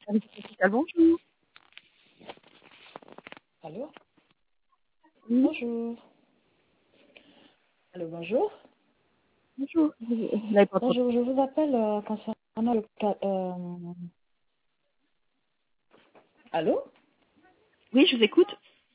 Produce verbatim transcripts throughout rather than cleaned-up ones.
service social, bonjour. Allô? Oui, Bonjour. Allô, bonjour. bonjour. Vous vous n'avez pas trop... Bonjour, je vous appelle euh, concernant le cas... Euh... Allô? Oui, je vous écoute.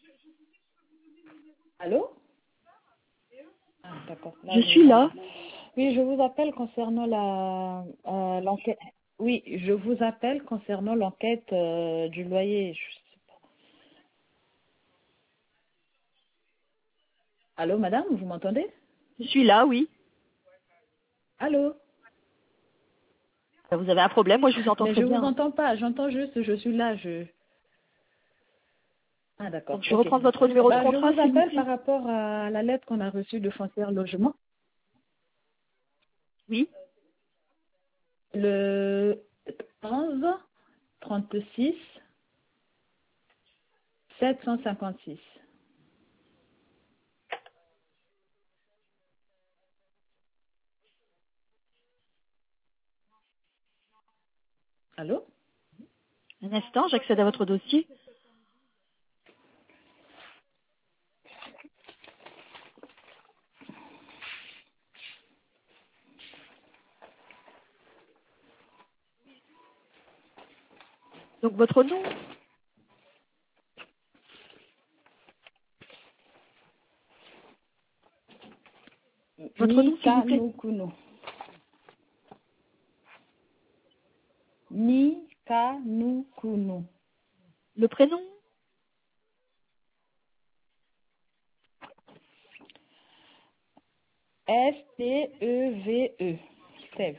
Allô? Ah, d'accord. Là, Je je suis vous là. entends. Oui, je vous appelle concernant la euh, l'enquête. Oui, je vous appelle concernant l'enquête euh, du loyer. Je sais pas. Allô, madame, vous m'entendez? Je suis là, oui. Allô? Vous avez un problème, moi je vous entends Mais très je vous bien. entends pas. J'entends juste, je suis là. Je. Ah, d'accord. Donc je vais Ok. reprendre votre numéro de Bah, je contrat, vous s'il vous appelle plaît. par rapport à la lettre qu'on a reçue de Foncière Logement. Oui. Le onze trente-six sept cent cinquante-six. Allô? Un instant, j'accède à votre dossier. Donc votre nom? Votre nom, s'il vous plaît. Nikanukuno. Nikanukuno. Le prénom? S T E V E. Steve.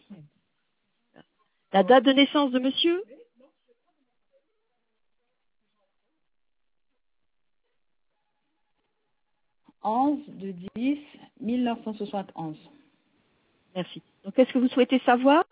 La date de naissance de monsieur? onze de dix mille neuf cent soixante et onze. Merci. Donc qu'est-ce que vous souhaitez savoir?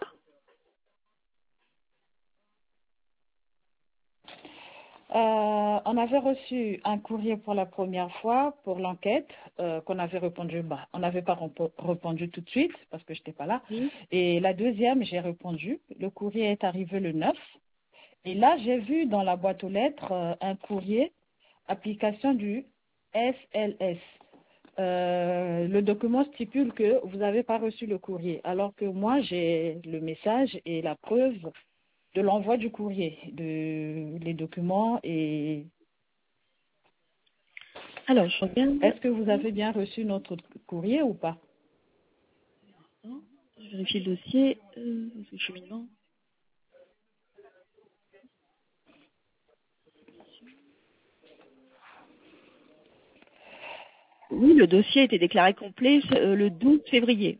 Euh, on avait reçu un courrier pour la première fois pour l'enquête euh, qu'on avait répondu. Bah, on n'avait pas rempo- répondu tout de suite parce que je n'étais pas là. Oui. Et la deuxième, j'ai répondu. Le courrier est arrivé le neuf. Et là, j'ai vu dans la boîte aux lettres euh, un courrier, application du S L S. Euh, le document stipule que vous n'avez pas reçu le courrier, alors que moi, j'ai le message et la preuve de l'envoi du courrier, de les documents. Et Alors, je regarde. est-ce que vous avez bien reçu notre courrier ou pas? Je vérifie le dossier. Euh, le cheminement. Oui, le dossier a été déclaré complet euh, le douze février.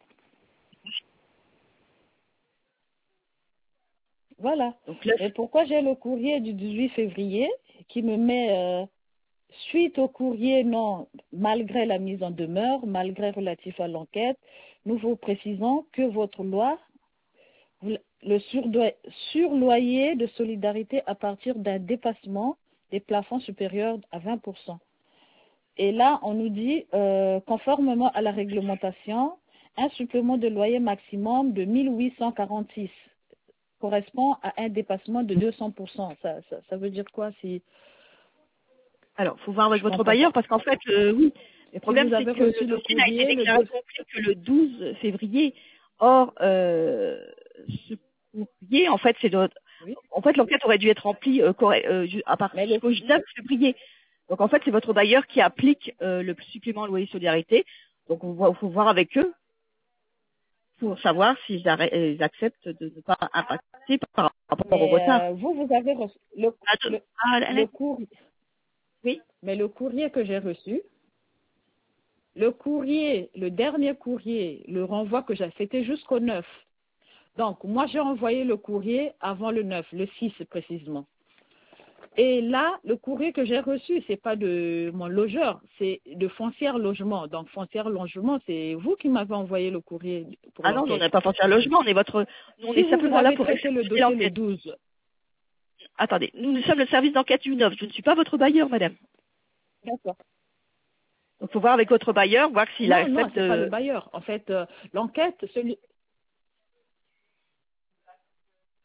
Voilà. Donc là, Et pourquoi j'ai le courrier du dix-huit février qui me met euh, suite au courrier non, malgré la mise en demeure, malgré relatif à l'enquête, nous vous précisons que votre loi, vous- le surdoi- surloyer de solidarité à partir d'un dépassement des plafonds supérieurs à vingt pour cent. Et là, on nous dit, euh, conformément à la réglementation, un supplément de loyer maximum de mille huit cent quarante-six correspond à un dépassement de deux cents pour cent. Ça, ça, ça veut dire quoi si alors, faut voir avec je votre comprends pas. bailleur parce qu'en fait, euh, oui, le Si problème vous c'est avez que le reçu le dossier n'a été courrier, le déclaré deux... complet que le douze février. Or, euh, ce courrier, en fait, c'est notre... Oui. En fait, l'enquête aurait dû être remplie euh, correct- euh, ju- à partir Mais le, jusqu'au neuf février. Donc, en fait, c'est votre bailleur qui applique euh, le supplément loyer solidarité. Donc, il faut faut voir avec eux pour savoir s'ils arrêt- euh, ils acceptent de ne pas impacter par rapport au mais retard. euh, vous, vous avez reçu le, Ah, de- le, ah, le Alex, courrier. oui. Mais le courrier que j'ai reçu, le courrier, le dernier courrier, le renvoi que j'ai, c'était jusqu'au neuf. Donc, moi, j'ai envoyé le courrier avant le neuf, le six précisément. Et là, le courrier que j'ai reçu, c'est pas de mon logeur, c'est de Foncière Logement. Donc, Foncière Logement, c'est vous qui m'avez envoyé le courrier pour Ah non, nous, on l'enquête. n'a pas pensé à logement, on est votre, nous, on Si est vous, vous simplement là avez pour traité le effectuer dossier le l'enquête. douze, Attendez, nous, nous sommes le service d'enquête U neuf. Je ne suis pas votre bailleur, madame. d'accord. Donc, faut voir avec votre bailleur, voir s'il Non, non, accepte c'est pas le de... bailleur. En fait, euh, l'enquête, celui,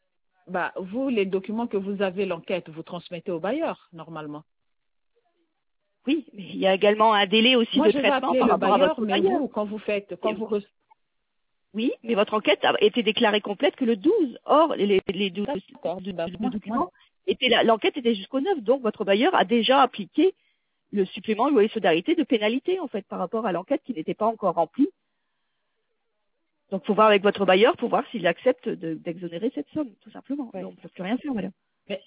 bah, vous, les documents que vous avez, l'enquête, vous transmettez au bailleur, normalement. Oui, mais il y a également un délai aussi Moi, de je vais traitement appeler par le rapport à bailleur, votre mais bailleur. vous, quand vous faites, quand vous recevez... Oui, mais votre enquête a été déclarée complète que le douze. Or, les, les deux, D'accord, deux- bah, deux moi, moi, documents étaient là. L'enquête était jusqu'au neuf, donc votre bailleur a déjà appliqué le supplément loyer solidarité de pénalité, en fait, par rapport à l'enquête qui n'était pas encore remplie. Donc, il faut voir avec votre bailleur pour voir s'il accepte de- d'exonérer cette somme, tout simplement. ouais. Donc, on ne peut plus rien faire, madame. Mais,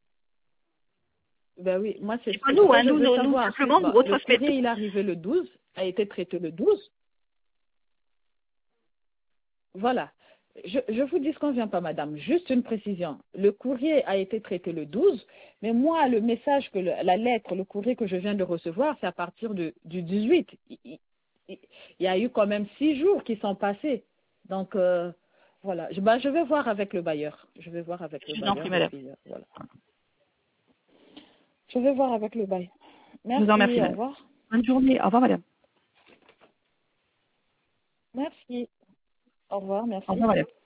ben oui, moi, c'est C'est pas c'est nous, ce que hein. je Nous, veux nous, nous, savoir. simplement, nous Bon, le retransmettons. courrier, il est arrivé le douze, a été traité le douze. Voilà. Je, je vous dis ce qu'on vient pas, madame. Juste une précision. Le courrier a été traité le douze, mais moi, le message, que le- la lettre, le courrier que je viens de recevoir, c'est à partir de, du dix-huit. Il, il- il y a eu quand même six jours qui sont passés. Donc, euh, voilà. Je, ben, je vais voir avec le bailleur. Je vais voir avec le Je vous en prie, bailleur et madame. puis, euh, voilà. Je vais voir avec le bailleur. Je vous en remercie, Merci, au madame. revoir. Bonne journée. Au revoir, madame. Merci. Au revoir, Au merci. revoir, madame.